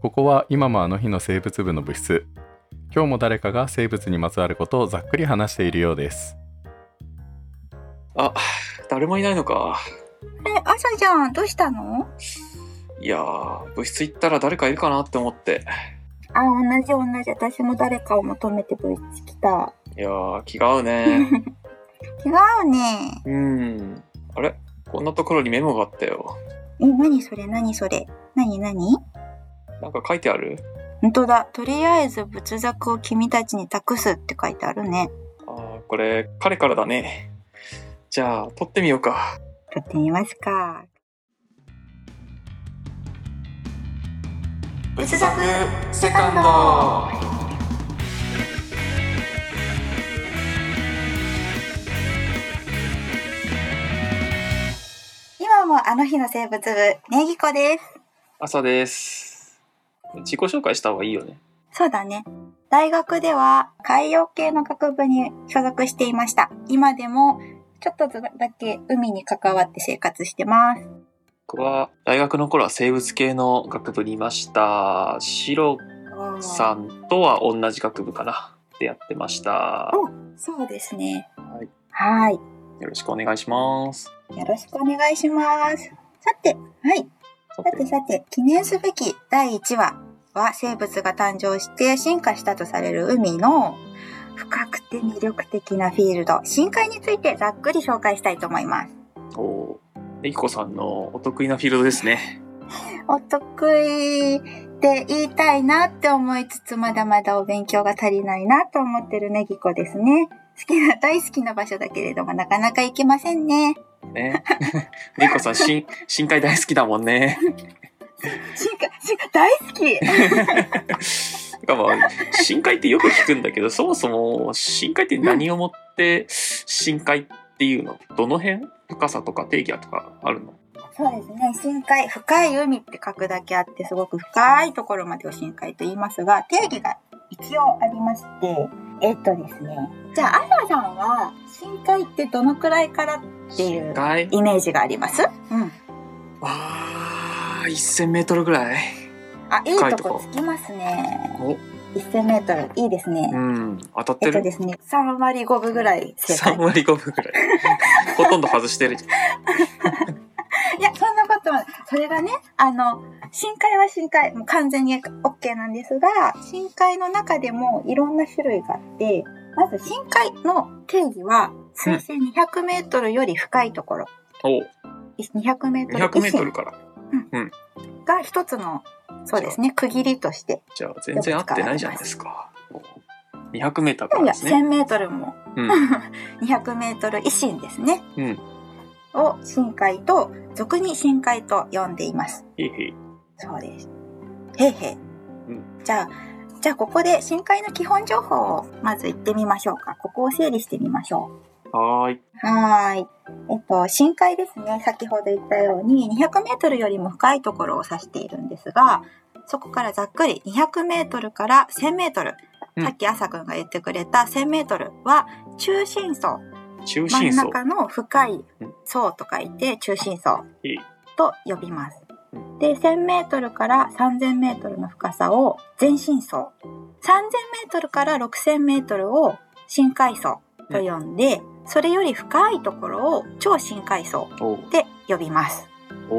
ここは今もあの日の生物部の部室。今日も誰かが生物にまつわることをざっくり話しているようです。 あ、誰もいないのか。 朝じゃん、どうしたの？ いやー、部室行ったら誰かいるかなって思って。 同じ。私も誰かを求めて部室来た。 いやー、気が合うね。 違うね。 あれ？こんなところにメモがあったよ。 何それ？何？ なんか書いてある？ 本当だ。とりあえず仏作を君たちに託すって書いてあるね。 これ彼からだね。じゃあ取ってみようか。 取ってみますか。 仏作セカンド。 今もあの日の生物部、ねぎこです。 朝です。自己紹介した方がいいよね。 そうだね。大学では海洋系の学部に所属していました。今でもちょっとだけ海に関わって生活してます。 僕は大学の頃は生物系の学部にいました。シロさんとは同じ学部かなでやってました。 そうですね。 はい。よろしくお願いします。 よろしくお願いします。さて、記念すべき第1話は生物が誕生して進化したとされる海の深くて魅力的なフィールド、深海についてざっくり紹介したいと思います。 ねぎこさんのお得意なフィールドですね。 お得意って言いたいなって思いつつ、まだまだお勉強が足りないなと思ってるねぎこですね。大好きな場所だけれどもなかなか行けませんね。 ねぎこさん深海大好きだもんね。 深海大好き。 深海ってよく聞くんだけど、そもそも深海って何をもって深海っていうの？どの辺？深さとか定義とかあるの？ そうですね。深海、深い海って書くだけあって、すごく深いところまでを深海と言いますが、定義が一応ありまして、ですね。じゃあ、朝さんは深海ってどのくらいからっていうイメージがあります ？1000メートルぐらい。 いいとこつきますね。1000メートル、いいですね。 当たってる？ ですね、3割5分ぐらい正解。 3割5分ぐらい。ほとんど外してるじゃん。 いや、そんなことは、それがね、深海は深海、もう完全に OK なんですが、深海の中でもいろんな種類があって、まず深海の定義は、水深200メートルより深いところ。200メートル。 200メートルから。 が一つの、そうですね、区切りとして。 じゃあ、全然合ってないじゃないですか。200メートルからですね。 いや、1000メートルも。200メートル以深ですね。を深海と、俗に深海と呼んでいます。そうです。じゃあここで深海の基本情報をまず言ってみましょうか。ここを整理してみましょう。深海ですね。先ほど言ったように200メートルよりも深いところを指しているんですが、そこからざっくり200メートルから1000メートル。さっき朝くんが言ってくれた1000メートルは中深層。真ん中の深い層と書いて中深層と呼びます。で、1000メートルから3000メートルの深さを全深層。3000メートルから6000メートルを深海層と呼んで、それより深いところを超深海層で呼びます。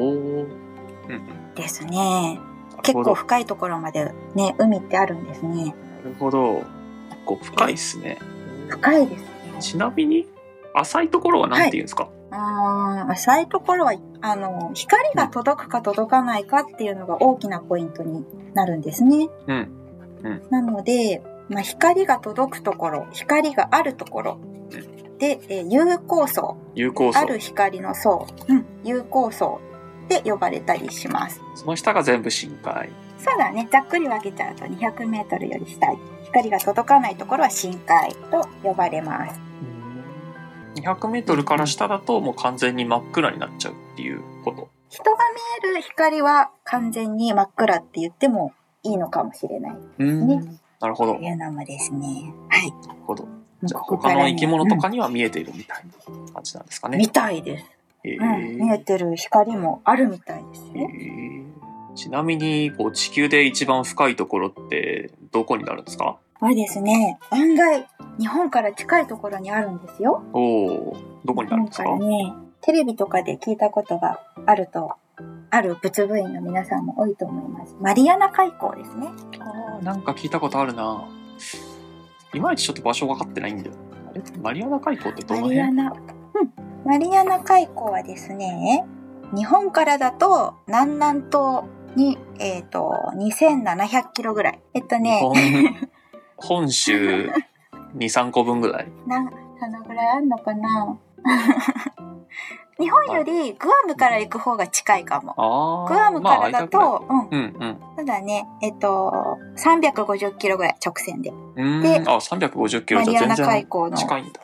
ですね。結構深いところまでね、海ってあるんですね。 なるほど。結構深いですね。 深いですね。 ちなみに浅いところは何て言うんですか？ 浅いところは光が届くか届かないかっていうのが大きなポイントになるんですね。なので、光が届くところ、光があるところで、有光層、ある光の層、有光層で呼ばれたりします。 その下が全部深海。 そうだね。ざっくり分けちゃうと200メートルより下、光が届かないところは深海と呼ばれます。 200メートルから下だともう完全に真っ暗になっちゃうっていうこと。 人が見える光は完全に真っ暗って言ってもいいのかもしれないですね。 なるほど。 というのもですね。 なるほど。じゃあ他の生き物とかには見えているみたいな感じなんですかね。 みたいです。見えてる光もあるみたいですね。 ちなみにこう地球で一番深いところってどこになるんですか？ これですね、案外日本から近いところにあるんですよ。 おお、どこになるんですか？ 日本からね、テレビとかで聞いたことがある物部員の皆さんも多いと思います。マリアナ海溝ですね。 ああ、なんか聞いたことあるな。いまいちちょっと場所分かってないんだよ。あれマリアナ海溝ってどの辺？ マリアナ海溝はですね、日本からだと南南東に、2700キロぐらい。 本州2、3個分ぐらい。 そのぐらいあんのかな日本よりグアムから行く方が近いかも。グアムからだと、ただね、350キロぐらい直線で。 で、350キロじゃ全然近いんだ。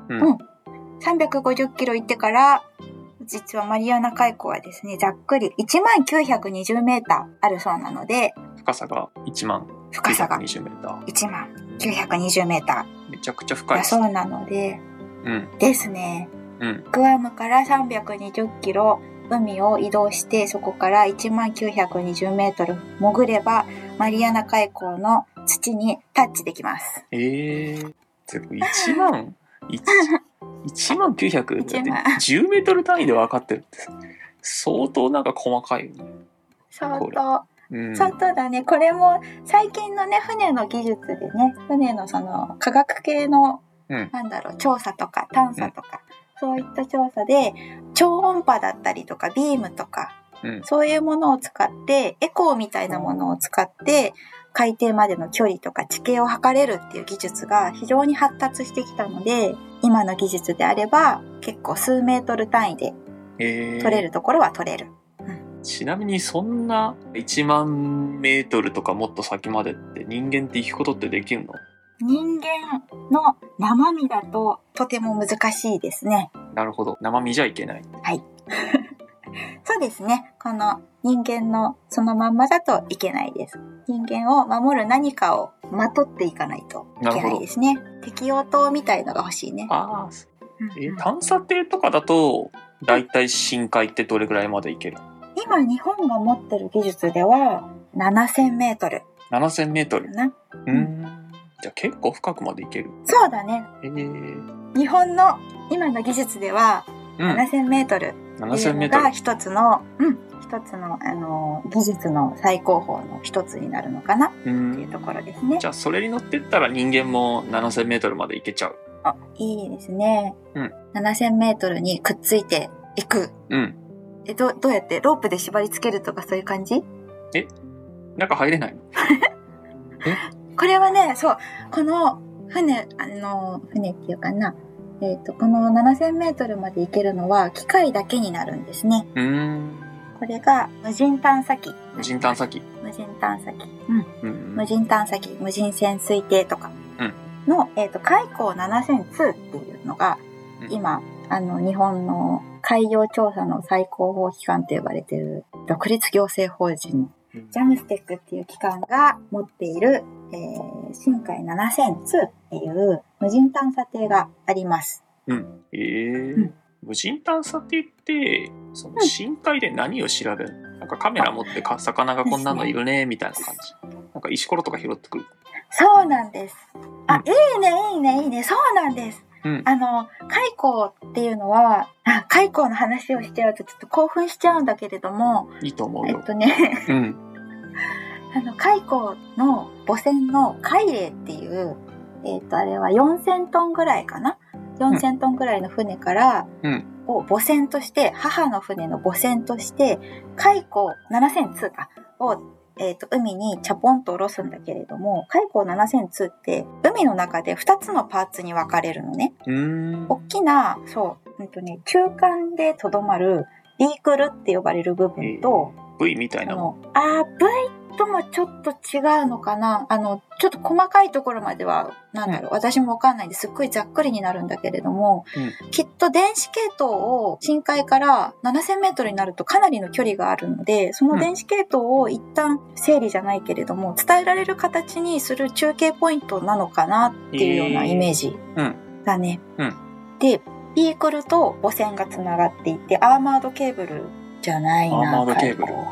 350キロ行ってから、実はマリアナ海溝はですね、ざっくり1920メーターあるそうなので、 深さが1920メーター。 1920メーター。 めちゃくちゃ深いです。 そうなので、ですね、グアムから320キロ海を移動して、そこから1920メートル潜れば、マリアナ海溝の土にタッチできます。 1万900って10メートル単位で分かってるんです。相当なんか細かいよね。 相当だね。これも最近のね、船の技術でね、船のその科学系の、調査とか探査とか、そういった調査で超音波だったりとかビームとか、そういうものを使ってエコーみたいなものを使って海底までの距離とか地形を測れるっていう技術が非常に発達してきたので、今の技術であれば結構数メートル単位で取れるところは取れる。 ちなみにそんな1万メートルとかもっと先までって人間って行くことってできるの？ 人間の生身だととても難しいですね。 なるほど。生身じゃいけない。 はい。そうですね。この人間のそのまんまだといけないです。人間を守る何かをまとっていかないといけないですね。適応灯みたいのが欲しいね。 探査艇とかだとだいたい深海ってどれぐらいまで行ける？ 今日本が持ってる技術では7000メートル。 7000メートル。じゃあ結構深くまで行ける。 そうだね。日本の今の技術では7000メートルっていうのが一つの技術の最高峰の一つになるのかなっていうところですね。 じゃあそれに乗ってったら人間も7000メートルまで行けちゃう。 いいですね。7000メートルにくっついていく。どうやってロープで縛り付けるとかそういう感じ？ 中入れないの？ これはね、そう、この船っていうかな、この7000メートルまで行けるのは機械だけになるんですね。これが無人探査機。無人探査機。無人潜水艇とかの、海溝7002っていうのが、今、日本の海洋調査の最高峰機関と呼ばれている独立行政法人ジャムステックっていう機関が持っている、深海7002っていう無人探査艇があります。 無人探査艇ってその深海で何を調べるの？なんかカメラ持って魚がこんなのいるねみたいな感じ。なんか石ころとか拾ってくる。 そうなんです。いいね。そうなんです。海溝っていうのは、海溝の話をしちゃうとちょっと興奮しちゃうんだけれども、 いいと思うよ。 海溝の母船の海嶺っていう、あれは4000トンぐらいかな、4000トンぐらいの船から、を母船として、母の船の母船として、海溝7002を海にチャポンと下ろすんだけれども、海溝7002って海の中で2つのパーツに分かれるのね。大きな、中間でとどまるビークルって呼ばれる部分と、 V みたいなの。 V ともちょっと違うのかな。ちょっと細かいところまでは、私もわかんないんですっごいざっくりになるんだけれども、きっと電子系統を深海から7000メートルになるとかなりの距離があるので、その電子系統を一旦整理じゃないけれども、伝えられる形にする中継ポイントなのかなっていうようなイメージだね。で、ビークルと母船がつながっていて、アーマードケーブルじゃないな。 アーマードケーブル。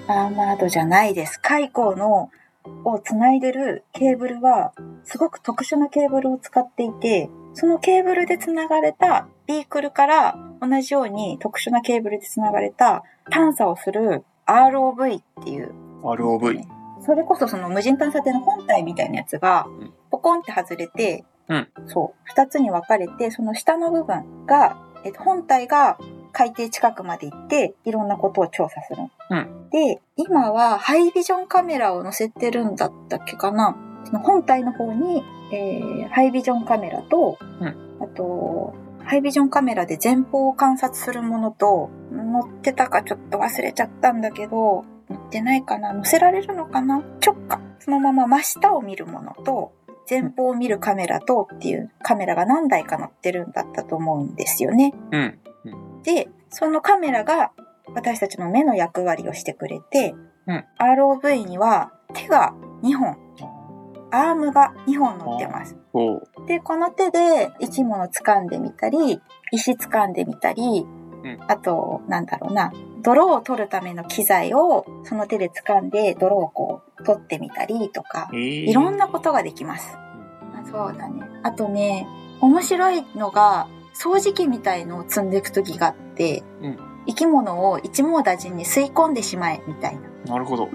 アーマードじゃないです。海溝のをつないでるケーブルはすごく特殊なケーブルを使っていて、そのケーブルでつながれたビークルから同じように特殊なケーブルでつながれた探査をする ROV っていう ROV。 それこそその無人探査艇の本体みたいなやつがポコンって外れて、そう2つに分かれて、その下の部分が、本体が海底近くまで行っていろんなことを調査する、で今はハイビジョンカメラを載せてるんだったっけかな。その本体の方に、ハイビジョンカメラと、あとハイビジョンカメラで前方を観察するものと、載ってたかちょっと忘れちゃったんだけど、載ってないかな、載せられるのかな、直下そのまま真下を見るものと前方を見るカメラとっていうカメラが何台か載ってるんだったと思うんですよね。でそのカメラが私たちの目の役割をしてくれて、ROV には手が2本、アームが2本乗ってます。でこの手で生き物掴んでみたり、石掴んでみたり、あとなんだろうな、泥を取るための機材をその手で掴んで泥をこう取ってみたりとか、いろんなことができます。そうだね。あとね、面白いのが掃除機みたいのを積んでいく時があって、生き物を一網打尽に吸い込んでしまえみたいな。 なるほど。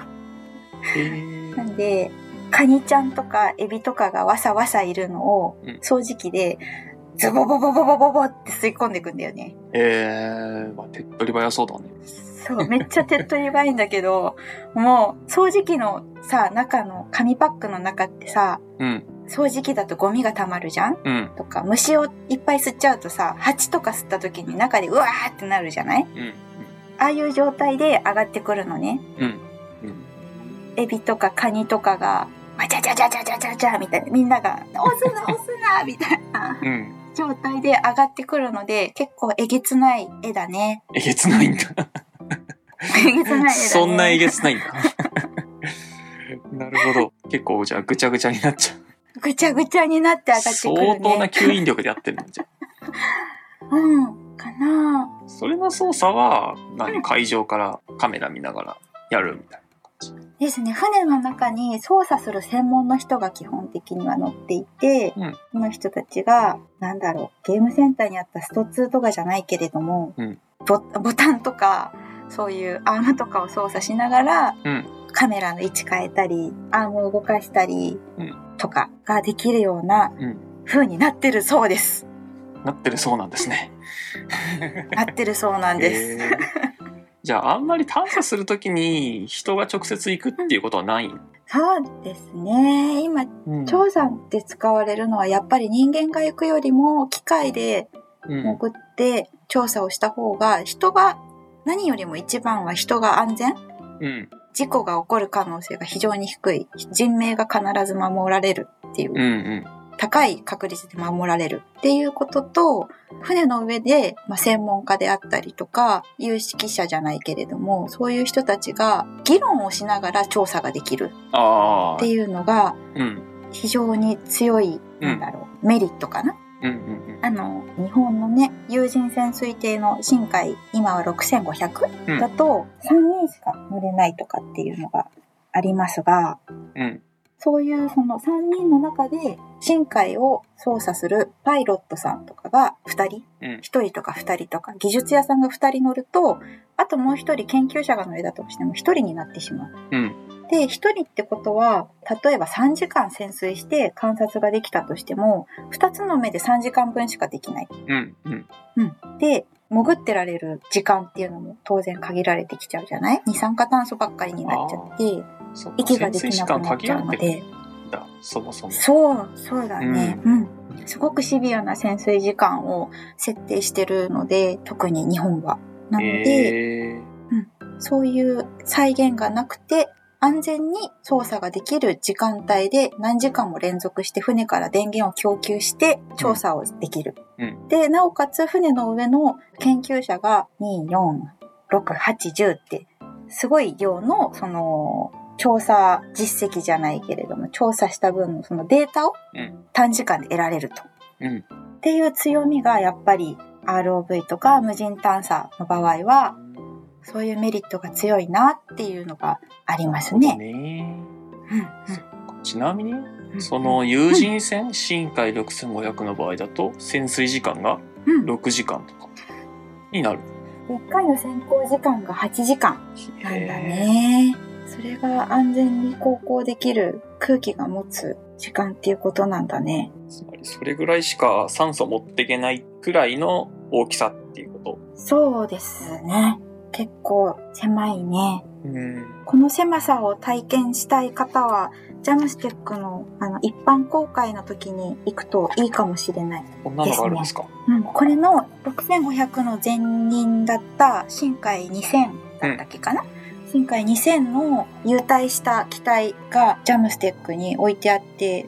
なんでカニちゃんとかエビとかがわさわさいるのを掃除機でズボボボボボボボって吸い込んでいくんだよね。 まあ、手っ取り早そうだね。 そう、めっちゃ手っ取り早いんだけど、もう掃除機のさ、中の紙パックの中ってさ、掃除機だとゴミが溜まるじゃん、とか虫をいっぱい吸っちゃうとさ、蜂とか吸った時に中でうわーってなるじゃない、ああいう状態で上がってくるのね。エビとかカニとかがわちゃちゃちゃちゃちゃちゃちゃみたいな、みんなが押すな押すなみたいな、状態で上がってくるので、結構えげつない絵だね。 えげつないんだ。 えげつない絵だね。 そんなえげつないんだ。なるほど。結構じゃあぐちゃぐちゃになっちゃう。 ぐちゃぐちゃになって上がってくるね。 相当な吸引力でやってるんじゃん。 かな。 それの操作は海上からカメラ見ながらやるみたいな感じですね。船の中に操作する専門の人が基本的には乗っていて、その人たちがなんだろう、ゲームセンターにあったスト2とかじゃないけれども、ボタンとかそういうアームとかを操作しながら、カメラの位置変えたりアームを動かしたりとかができるような風になってるそうです。 なってるそうなんですね。 なってるそうなんです。 じゃああんまり探査するときに人が直接行くっていうことはない？ そうですね。今、調査で使われるのはやっぱり人間が行くよりも機械で潜って調査をした方が、人が何よりも一番は人が安全、事故が起こる可能性が非常に低い、人命が必ず守られるっていう、高い確率で守られるっていうことと、船の上で、専門家であったりとか有識者じゃないけれども、そういう人たちが議論をしながら調査ができるっていうのが非常に強い、メリットかな。日本のね、有人潜水艇の深海、今は6500、だと3人しか乗れないとかっていうのがありますが、そういうその3人の中で深海を操作するパイロットさんとかが2人、1人とか2人とか技術屋さんが2人乗ると、あともう1人研究者が乗れたとしても1人になってしまう。で、1人ってことは、例えば3時間潜水して観察ができたとしても、2つの目で3時間分しかできない。で、潜ってられる時間っていうのも当然限られてきちゃうじゃない？二酸化炭素ばっかりになっちゃって、息ができなくなっちゃうので。 そもそも。 そうだね。すごくシビアな潜水時間を設定してるので、特に日本は。なので、そういう再現がなくて、安全に操作ができる時間帯で何時間も連続して船から電源を供給して調査をできる。で、なおかつ船の上の研究者が2、4、6、8、10ってすごい量のその調査実績じゃないけれども、調査した分のそのデータを短時間で得られると。っていう強みがやっぱり ROV とか無人探査の場合はそういうメリットが強いなっていうのがありますね。 ちなみに、 うんその有人船、深海6500の場合だと、潜水時間が6時間とかになる。 1回の潜航時間が8時間なんだね。それが安全に航行できる空気が持つ時間っていうことなんだね。 つまりそれぐらいしか酸素持っていけないくらいの大きさっていうこと。 そうですね。結構狭いね。 うん。 この狭さを体験したい方は、ジャムステックの一般公開の時に行くといいかもしれない。 こんなのがあるんですか？ これの6500の前任だった深海2000だったっけかな、深海2000の優待した機体がジャムステックに置いてあって、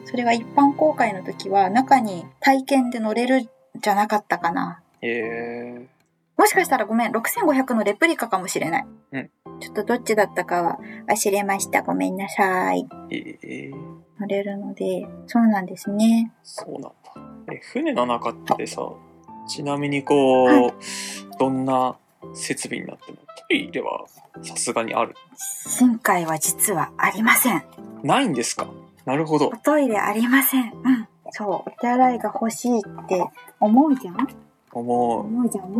それが一般公開の時は中に体験で乗れるんじゃなかったかな。もしかしたらごめん、6500のレプリカかもしれない。ちょっとどっちだったかは忘れました。ごめんなさい。乗れるので、そうなんですね。 そうなんだ。船の中ってさ、ちなみにこう、どんな設備になってもトイレはさすがにある？ 深海は実はありません。 ないんですか？なるほど。 おトイレありません。そう、お手洗いが欲しいって思うじゃん？思うじゃん。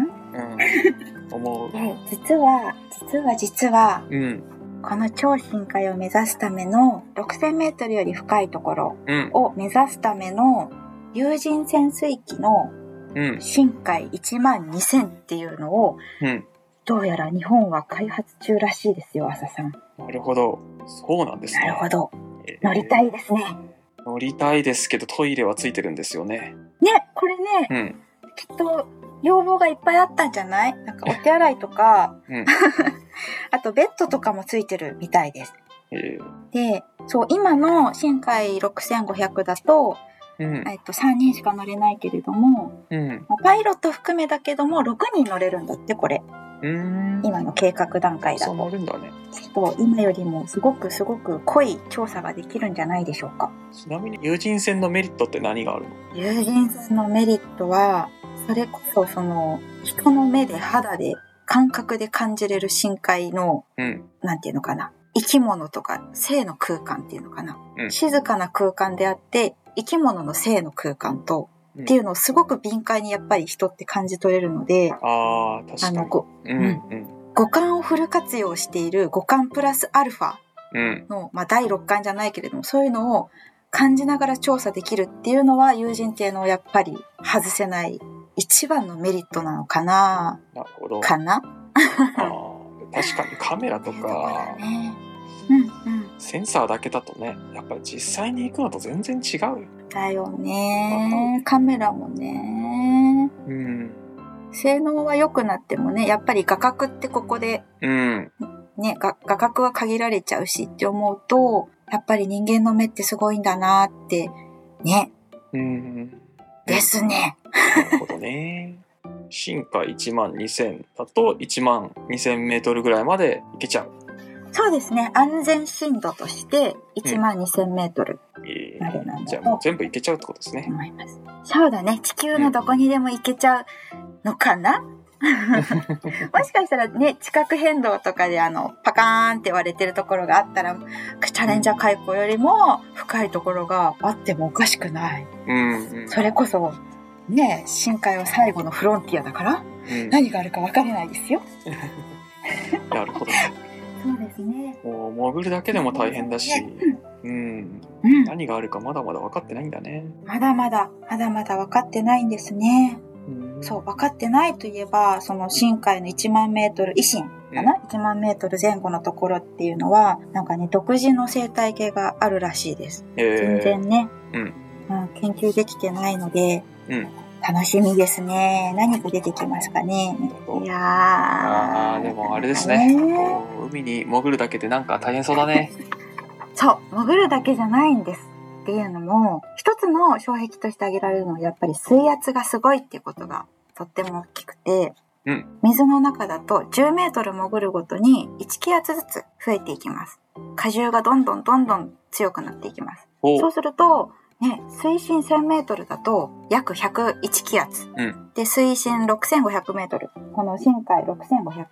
思う。 実は、この超深海を目指すための6000メートルより深いところを目指すための有人潜水機の深海12000っていうのを、どうやら日本は開発中らしいですよ、浅さん。 なるほど。そうなんですね。 なるほど。乗りたいですね。 乗りたいですけどトイレはついてるんですよね。 ね、これね、きっと要望がいっぱいあったんじゃない？なんかお手洗いとか、あとベッドとかもついてるみたいです。で、そう、今の深海6500だと、3人しか乗れないけれども、パイロット含めだけども6人乗れるんだって、これ。今の計画段階だと。 そう乗るんだね。 きっと今よりもすごく濃い調査ができるんじゃないでしょうか。 ちなみに有人船のメリットって何があるの？ 有人船のメリットは、それこそその人の目で肌で感覚で感じれる深海の、なんていうのかな、生き物とか生の空間っていうのかな、静かな空間であって生き物の生の空間と、っていうのをすごく敏感にやっぱり人って感じ取れるので、 確かに五感をフル活用している五感プラスアルファの、第6感じゃないけれども、そういうのを感じながら調査できるっていうのは有人艇のやっぱり外せない一番のメリットなのかな。 なるほど。 かな確かにカメラとか、センサーだけだとね、やっぱり実際に行くのと全然違うだよね。カメラもね、性能は良くなってもね、やっぱり画角ってここで、画角は限られちゃうしって思うと、やっぱり人間の目ってすごいんだなってね。ですね。 なるほどね。深海12000だと12000メートルぐらいまで行けちゃう。 そうですね。安全深度として12000メートルまでなんだと、 じゃあもう全部行けちゃうってことですね。 思います。そうだね。地球のどこにでも行けちゃうのかな、もしかしたらね、地殻変動とかでパカーンって割れてるところがあったら、チャレンジャー海溝よりも深いところがあってもおかしくない。それこそね、深海は最後のフロンティアだから、何があるか分からないですよ。 なるほど。 そうですね。 もう潜るだけでも大変だし、何があるかまだまだ分かってないんだね。 まだまだ分かってないんですね。そう、分かってないといえば、その深海の1万メートル以深かな、1万メートル前後のところっていうのは、なんかね、独自の生態系があるらしいです。全然ね、研究できてないので、楽しみですね。何が出てきますかね。いやでもあれですね。海に潜るだけでなんか大変そうだね。 そう、潜るだけじゃないんです。っていうのも、一つの障壁として挙げられるのはやっぱり水圧がすごいっていうことがとっても大きくて、水の中だと10メートル潜るごとに1気圧ずつ増えていきます。荷重がどんどん強くなっていきます。そうすると、水深1000メートルだと約101気圧。で、水深6500メートル。この深海6500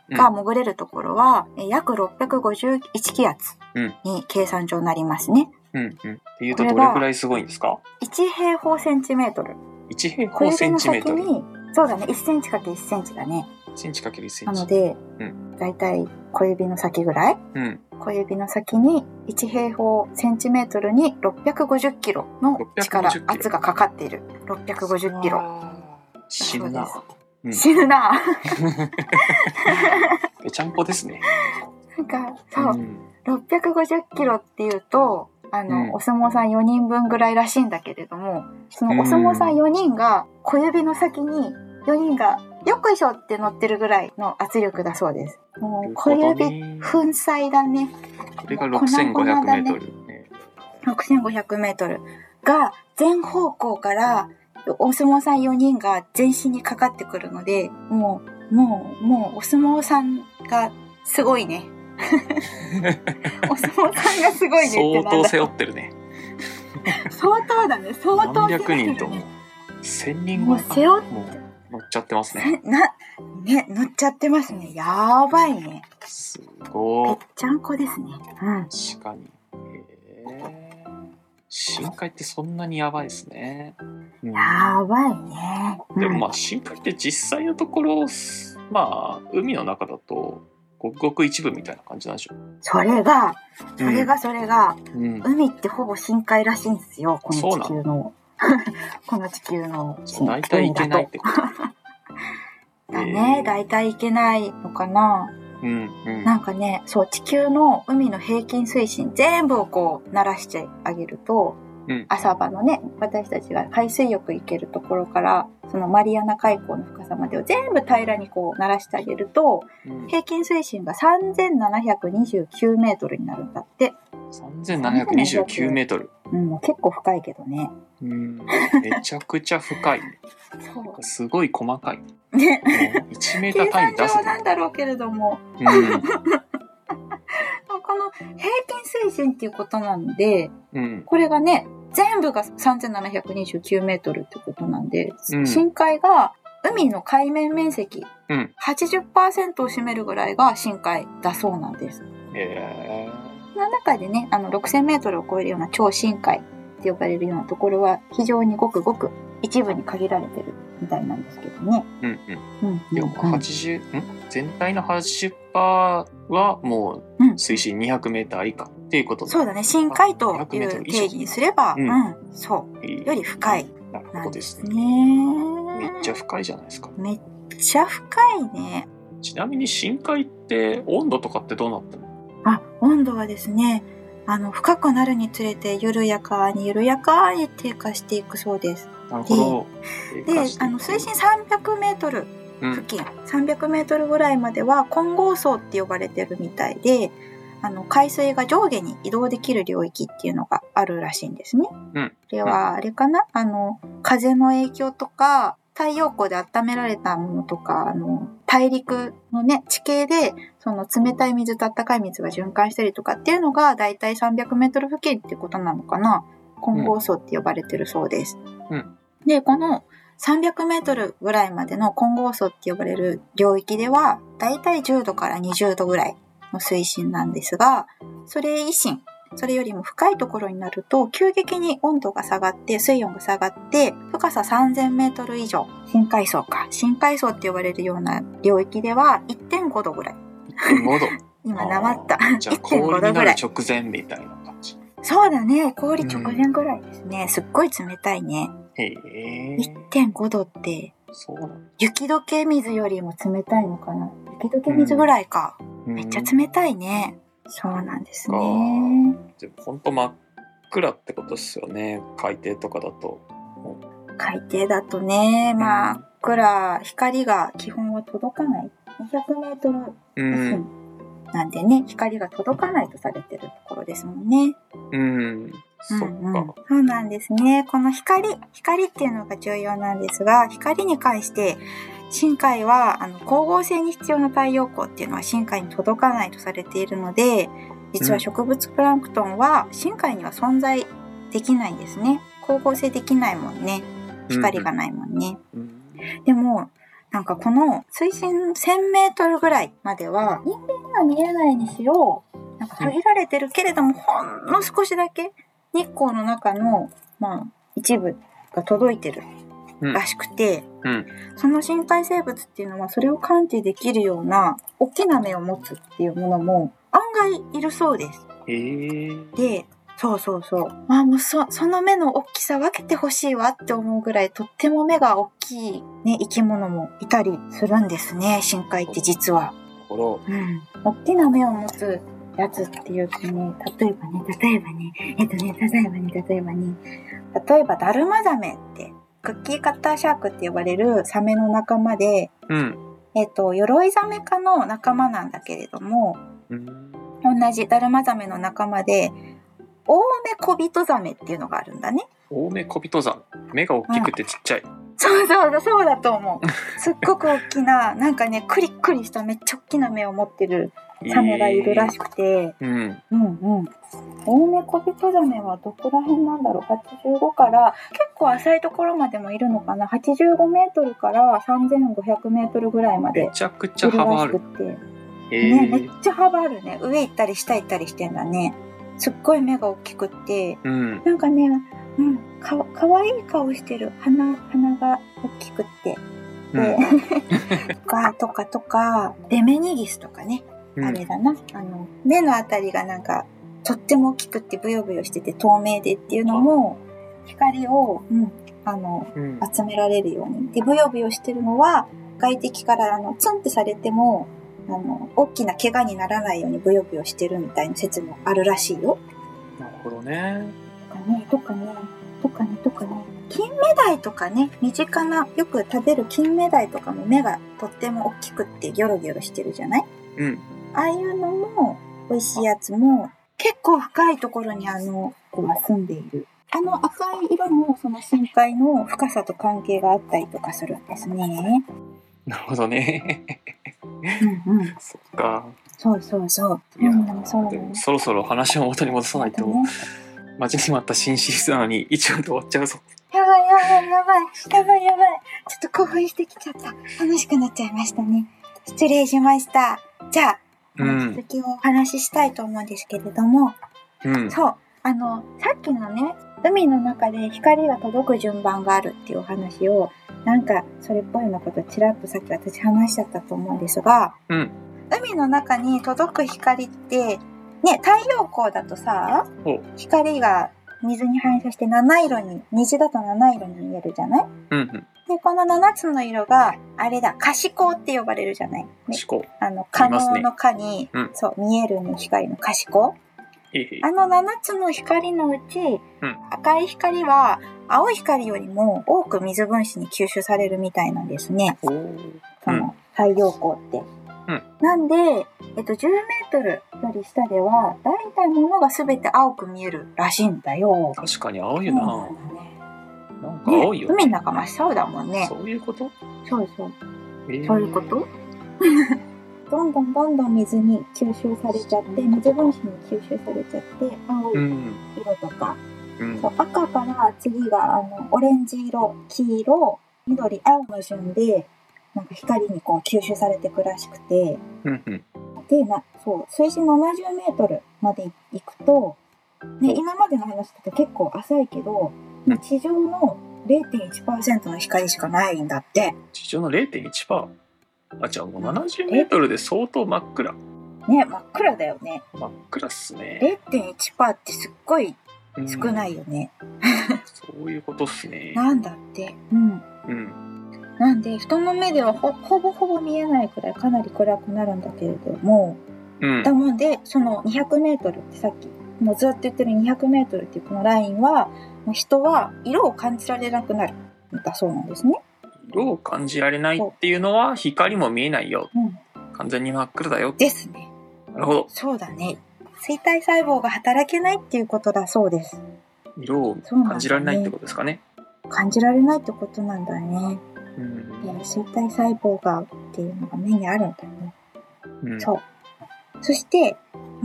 が潜れるところは、約651気圧うんに計算上なりますね。 うんうん。っていうとどれくらいすごいんですか 1平方センチメートル。 ？1平小方セ指のンチメートル。 先に、そうだね、1センチ ×1 センチだね。 センチかける1センチ。 なので、 うだいたい小指の先ぐらい、 うん。 小指の先に1平方センチメートルに650キロの力、 650キロ圧がかかっている。650キロ。 死ぬな。うん死ぬな。 ぺちゃんこですね。 なんか、そう、 ん 650キロっていうと、 うんお相撲さん4人分ぐらいらしいんだけれども、そのお相撲さん4人が小指の先に4人がよっこいしょって乗ってるぐらいの圧力だそうです。もう小指粉砕だね。 これが6500メートル、ね。 6500メートルが全方向からお相撲さん4人が全身にかかってくるので、もうお相撲さんがすごいね。お相撲さんがすごいねってなんだ。 相当背負ってるね。 相当だね。相当何百人とも1000人もう背負ってもう乗っちゃってますね。 乗っちゃってますね。やばいね。 すぺごい。 っちゃんこですね。うん。 確かに。深海ってそんなにやばいですね。うんやばいね。 でもまあ深海って実際のところ、まあ海の中だとごくごく一部みたいな感じなんでしょう。 それが、 うん、 海ってほぼ深海らしいんですよ。このそうな地球の。この地球の大体いけないってことだね。大体いけないのかな。 うんうん、 なんかね、そう地球の海の平均水深全部をこう慣らしてあげると、朝場のね、私たちが海水浴行けるところからそのマリアナ海溝の深さまでを全部平らにこう慣らしてあげると、平均水深が3729メートルになるんだって。 3729メートル。 もう結構深いけどね。 めちゃくちゃ深い。そうすごい細かい。 ね、 1メーター単位出す。 計算上なんだろうけれども、この平均水深っていうことなんで、これがね、全部が3729メートルってことなんで、深海が海の海面面積、80% を占めるぐらいが深海だそうなんです。その中でね、6000メートルを超えるような超深海って呼ばれるようなところは非常にごくごく一部に限られてるみたいなんですけどね。 でも全体の 80% はもう水深200メーター以下っていうこと、 そうだね。深海という定義にすれば、そうより深いなんですね。 めっちゃ深いじゃないですか。 めっちゃ深いね。 ちなみに深海って温度とかってどうなってるの？ 温度はですね、深くなるにつれて緩やかに低下していくそうです。 なるほど。 で、水深300メートル付近、300メートルぐらいまでは混合層って呼ばれてるみたいで、海水が上下に移動できる領域っていうのがあるらしいんですね。これはあれかな、風の影響とか、太陽光で温められたものとか、大陸のね、地形で、その冷たい水と温かい水が循環したりとかっていうのが、だいたい300メートル付近ってことなのかな。混合層って呼ばれてるそうです。で、この300メートルぐらいまでの混合層って呼ばれる領域では、だいたい10度から20度ぐらいの水深なんですが、それよりも深いところになると急激に温度が下がって水温が下がって深さ3000メートル以上、深海層って呼ばれるような領域では 1.5 度ぐらい。 1.5度今なまった。 じゃあ氷になる直前みたいな感じ。 そうだね、氷直前ぐらいですね。すっごい冷たいね。1.5 度って雪解け水よりも冷たいのかな。雪解け水ぐらいか。めっちゃ冷たいね。そうなんですね。 でも本当真っ暗ってことですよね。海底とかだと。 海底だとね、真っ暗、光が基本は届かない。200メートル付近なんでね、光が届かないとされてるところですもんね。 そっか。 そうなんですね。この光っていうのが重要なんですが、光に関して深海は光合成に必要な太陽光っていうのは深海に届かないとされているので、実は植物プランクトンは深海には存在できないんですね。光合成できないもんね。光がないもんね。でもなんかこの水深1000メートルぐらいまでは人間には見えないにしろなんか限られてるけれども、ほんの少しだけ日光の中の一部が届いてるらしくて、その深海生物っていうのはそれを感知できるような大きな目を持つっていうものも案外いるそうです。で、そう。もうその目の大きさ分けてほしいわって思うぐらいとっても目が大きいね、生き物もいたりするんですね、深海って実は。大きな目を持つやつっていうとね、例えばダルマザメってクッキーカッターシャークって呼ばれるサメの仲間で、ヨロイザメ科の仲間なんだけれども、同じダルマザメの仲間でオオメコビトザメっていうのがあるんだね。 オオメコビトザメ、目が大きくてちっちゃい。 そうだと思う。すっごく大きな、なんかね、クリックリしためっちゃ大きな目を持ってるサメがいるらしくて、オオメコビトザメはどこら辺なんだろう、85から結構浅いところまでもいるのかな、85メートルから3500メートルぐらいまでいるらしくて、 めちゃくちゃ幅ある。 ね、めっちゃ幅あるね。上行ったり下行ったりしてんだね。すっごい目が大きくって、なんかね、かわいい顔してる。鼻が大きくって。で、とか、デメニギスとかね。あれだな。目のあたりがなんか、とっても大きくってブヨブヨしてて透明でっていうのも、光を、集められるように。で、ブヨブヨしてるのは、外敵からツンってされても、大きな怪我にならないようにブヨブヨしてるみたいな説もあるらしいよ。 なるほどね。 とかね。金目鯛とかね、身近な、よく食べる金目鯛とかも目がとっても大きくってギョロギョロしてるじゃない？ああいうのも、美味しいやつも、結構深いところに子は住んでいる。赤い色もその深海の深さと関係があったりとかするんですね。 なるほどね。そっか。 そう。 いや、でもそろそろ話を元に戻さないと、待ちに待った新シリーズなのに1話で終わっちゃうぞ。 やばい。ちょっと興奮してきちゃった。楽しくなっちゃいましたね。失礼しました。じゃあ、続きをお話ししたいと思うんですけれども、そう、さっきのね、海の中で光が届く順番があるっていうお話を、なんかそれっぽいようなことちらっとさっき私話しちゃったと思うんですが、海の中に届く光って、ね、太陽光だとさ、光が水に反射して虹だと七色に見えるじゃない？で、この7つの色が、あれだ、可視光って呼ばれるじゃない？ね、可能の可に、そう、見えるに光の可視光。7つの光のうち、赤い光は青い光よりも多く水分子に吸収されるみたいなんですね。その太陽光って。なんで、10メートルより下では、だいたい物がすべて青く見えるらしいんだよ。 確かに青いよな。なんか青いよね。 海の中真っ青だもんね。 そういうこと？ そう。そういうことどんどん水に吸収されちゃって、水分子に吸収されちゃって、青い色とか、そう赤から次がオレンジ色、黄色、緑、青の順で、なんか光にこう吸収されていくらしくて、で水深70メートルまで行くと、ね、今までの話だと結構浅いけど、地上の 0.1% の光しかないんだって。 地上の 0.1%？ じゃあもう70メートルで相当真っ暗。 ね、真っ暗だよね。 真っ暗っすね。 0.1% ってすっごい少ないよね。 そういうことっすね。 なんだって。なんで人の目ではほぼ見えないくらいかなり暗くなるんだけれども、だもんでその200メートルってさっきもうずっと言ってる200メートルっていうこのラインは人は色を感じられなくなるんだそうなんですね。 色を感じられないっていうのは光も見えないよ。完全に真っ暗だよ。 ですね。 なるほど。 そうだね。生体細胞が働けないっていうことだそうです。 色を感じられないってことですかね。 感じられないってことなんだね。生体細胞がっていうのが目にあるんだね。そう。そして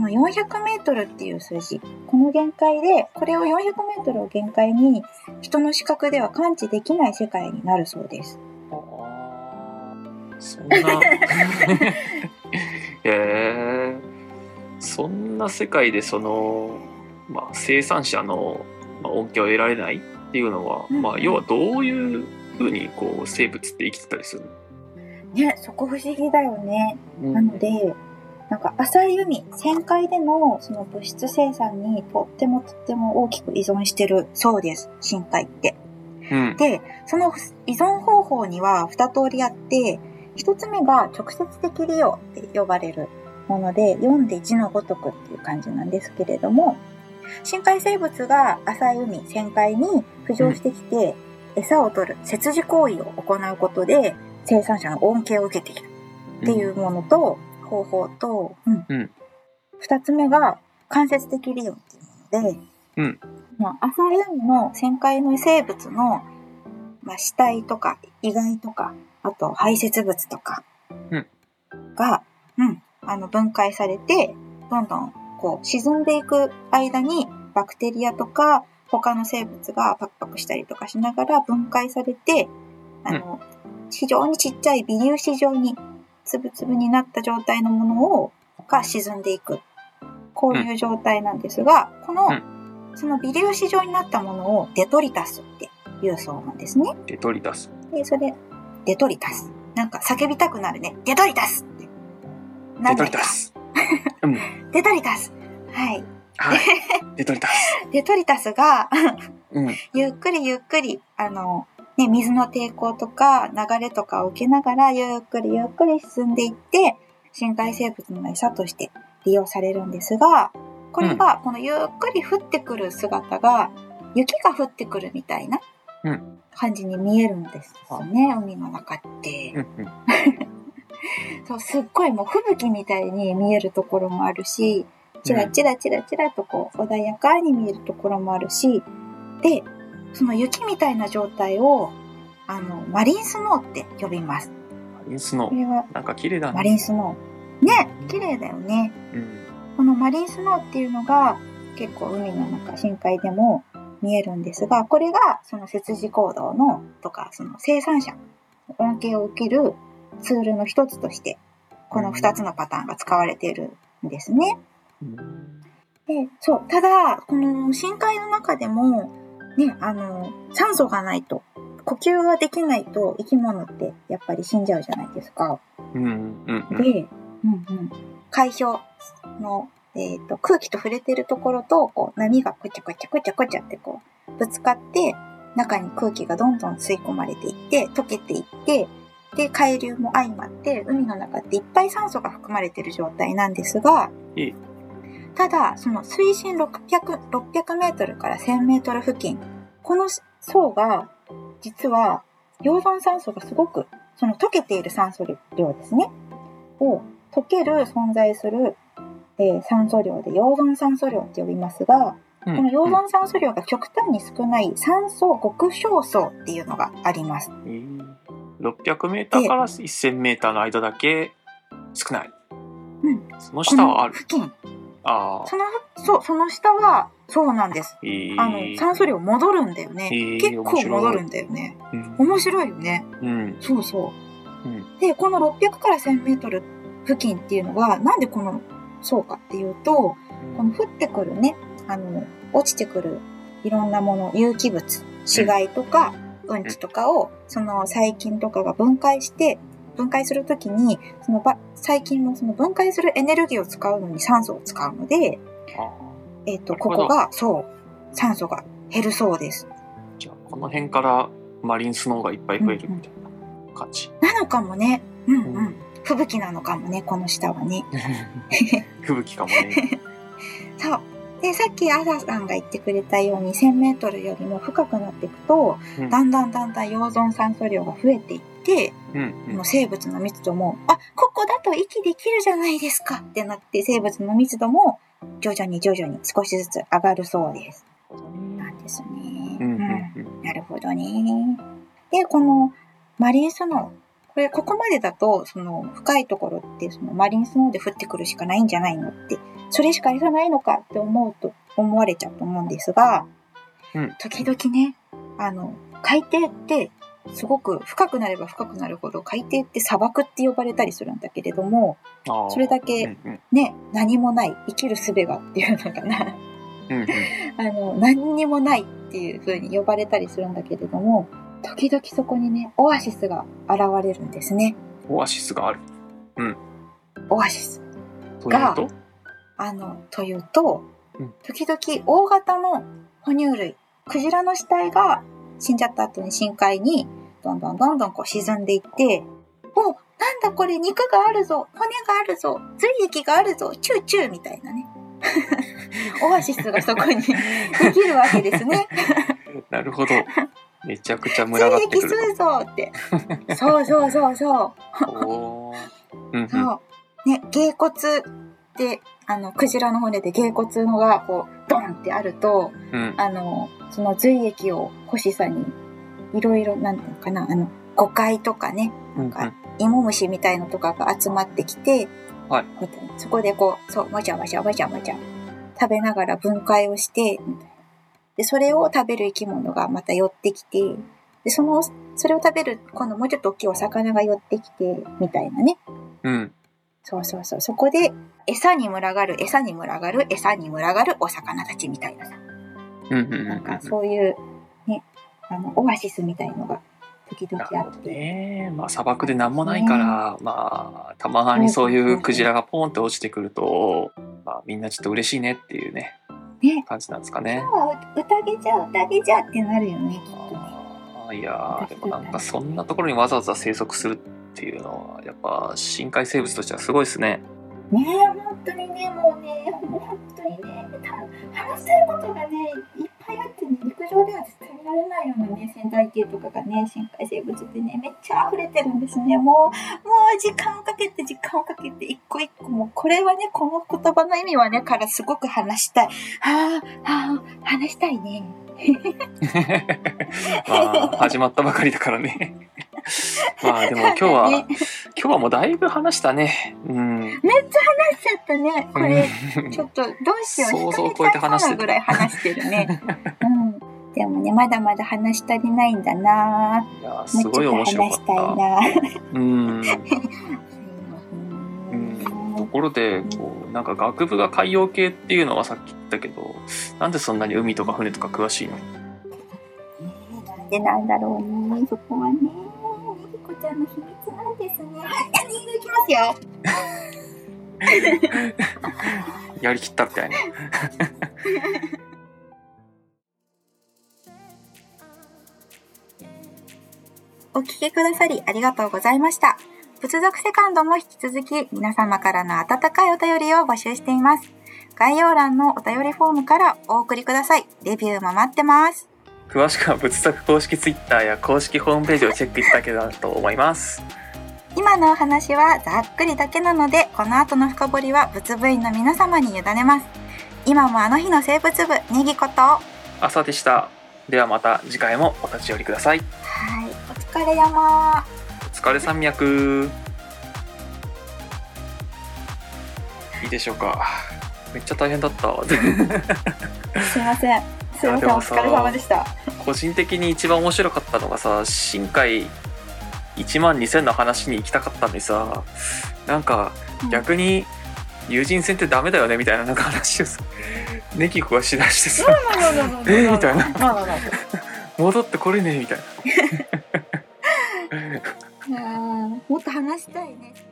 400メートルっていう数字、この限界で、これを400メートルを限界に人の視覚では感知できない世界になるそうです。 そんなそんな世界で生産者の恩恵を得られないっていうのは、要はどういうふうに生物って生きてたりするの？ ね、そこ不思議だよね。 うんなので、なんか浅い海、深海でのその物質生産にとっても大きく依存してるそうです、深海って。 うんで、その依存方法には2通りあって、1つ目が直接的利用って呼ばれるもので、読んで字のごとくっていう感じなんですけれども、深海生物が浅い海、深海に浮上してきて、餌を取る接事行為を行うことで生産者の恩恵を受けているっていうものと、方法と、2つ目が間接的利用っていうもので、浅い海の深海の生物の、死体とか遺骸とか、あと排泄物とかが、分解されて、どんどん沈んでいく間にバクテリアとか他の生物がパクパクしたりとかしながら分解されて、非常にちっちゃい微粒子状につぶつぶになった状態のものが沈んでいく。こういう状態なんですが、その微粒子状になったものをデトリタスっていうそうなんですね。 デトリタス。 で、デトリタス。なんか叫びたくなるね。デトリタスって。 デトリタス。 デトリタス。はい。 はい。デトリタス。 デトリタスが、ゆっくり、水の抵抗とか流れとかを受けながらゆっくり進んでいって、深海生物の餌として利用されるんですが、これがこのゆっくり降ってくる姿が雪が降ってくるみたいな感じに見えるんですよね、海の中って。そう、すっごいもう吹雪みたいに見えるところもあるし、チラチラと穏やかに見えるところもあるし、で、その雪みたいな状態をマリンスノーって呼びます。 マリンスノー。 これはなんか綺麗だね。 マリンスノー。ね、綺麗だよね。このマリンスノーっていうのが結構海の中、深海でも見えるんですが、これがその接事行動のとか、その生産者の恩恵を受けるツールの一つとして、この2つのパターンが使われているんですね。で、そう、ただ、この深海の中でも、ね、酸素がないと、呼吸ができないと生き物ってやっぱり死んじゃうじゃないですか。で、海氷の、空気と触れてるところと、波がこちゃこちゃってぶつかって、中に空気がどんどん吸い込まれていって、溶けていって、で、海流も相まって、海の中っていっぱい酸素が含まれている状態なんですが、ただ、その水深600メートルから1000メートル付近、この層が、実は、溶存酸素がすごく、その溶けている酸素量ですね、を溶ける存在する、酸素量で溶存酸素量って呼びますが、この溶存酸素量が極端に少ない酸素極小層っていうのがあります。 600メーターから1000メーターの間だけ少ない。その下はある。 付近。 ああ。 その下は、そうなんです。酸素量戻るんだよね。結構戻るんだよね。面白いよね。そうそう。で、この600から1000メートル付近っていうのが、なんでこの層かっていうと、この降ってくるね、落ちてくるいろんなもの、有機物、死骸とか、うんちとかを、その細菌とかが分解するときに、その細菌もその分解するエネルギーを使うのに酸素を使うので、ここが、酸素が減るそうです。 じゃあ、この辺からマリンスノーがいっぱい増えるみたいな感じ。 なのかもね。吹雪なのかもね、この下はね。 吹雪かもね。 そう。で、さっきアサさんが言ってくれたように1000メートルよりも深くなっていくと、だんだん溶存酸素量が増えていって、生物の密度も、ここだと息できるじゃないですかってなって、生物の密度も徐々に少しずつ上がるそうです。なんですね。なるほどね。で、このマリンスノー、ここまでだと、その深いところって、そのマリンスノーで降ってくるしかないんじゃないのって、それしか餌ないのかって思われちゃうと思うんですが、時々ね、海底ってすごく深くなれば深くなるほど海底って砂漠って呼ばれたりするんだけれども、 あーそれだけね、何もない生きる術がっていうのかなうんうん何にもないっていう風に呼ばれたりするんだけれども、時々そこにねオアシスが現れるんですね。 オアシスがあるオアシスというと、 というと、 うん時々大型の哺乳類、クジラの死体が死んじゃった後に深海にどんどんこう沈んでいって、お、なんだこれ、肉があるぞ、骨があるぞ、髄液があるぞ、チューチューみたいなねオアシスがそこにできるわけですね。 なるほど。めちゃくちゃ群髄がってくる液吸うぞってそうそうそうそうと。おーうんうんそうね、鯨骨でクジラの骨で鯨骨のがこうドンってあると、 うんその髄液を欲しさにいろいろなんていうのかな、ゴカイとかね、なんか芋虫みたいのとかが集まってきて、 はいみたいな、そこでこうそうもちゃもちゃもちゃもちゃ食べながら分解をしてみたいな。でそれを食べる生き物がまた寄ってきて、でそれを食べる今度もうちょっと大きいお魚が寄ってきてみたいなね。 うんそうそうそう、そこで餌に群がる餌に群がる餌に群がるお魚たちみたいなさ、なんかそういうね、オアシスみたいのが時々あって、 ね、まあ砂漠で何もないから、まあたまにそういうクジラがポンって落ちてくると、まあみんなちょっと嬉しいねっていうねね、 感じなんですかね。 宴じゃってなるよね、きっとね。 いやでもなんかそんなところにわざわざ生息するっていうのはやっぱ深海生物としてはすごいですね。 ねえ、本当にね、もう本当にね、話したいことがね、いっぱいあってね、陸上では絶対見られないようなね、生態系とかがね、深海生物ってね、めっちゃ溢れてるんですね。もう時間をかけて一個一個、もうこれはね、この言葉の意味はね、からすごく話したい。話したいね。 まあ始まったばかりだからね。まあでも今日はもうだいぶ話したね。うん。 めっちゃ話しちゃったね。これちょっとどうしよう。 想像を超えて話してるぐらい話してるね。うん。でもね、まだまだ話し足りないんだな。 いやすごい面白かった。 もうちょっと話したいな。 うん。ところでこうなんか学部が海洋系っていうのはさっき言ったけど、なんでそんなに海とか船とか詳しいの？ なんでなんだろうね。そこはね、みきこちゃんの秘密なんですね。はい、いきますよ。 やりきったみたいな。 お聞きくださりありがとうございました。仏作セカンドも引き続き皆様からの温かいお便りを募集しています。概要欄のお便りフォームからお送りください。レビューも待ってます。 詳しくは仏作公式ツイッターや公式ホームページをチェックいただけたらと思います。 今のお話はざっくりだけなので、この後の深掘りは仏部員の皆様に委ねます。今もあの日の生物部ネギこと朝でした。ではまた次回もお立ち寄りください。 はい、お疲れ山。 お疲れ山脈。いいでしょうか。めっちゃ大変だった。 すいません、お疲れ様でした。 個人的に一番面白かったのがさ、深海12000の話に行きたかったのにさ、なんか逆に友人戦ってダメだよねみたいななんか話をさ、ネキコがしだしてさ、みたいな、戻ってこれねみたいな。 もっと話したいね。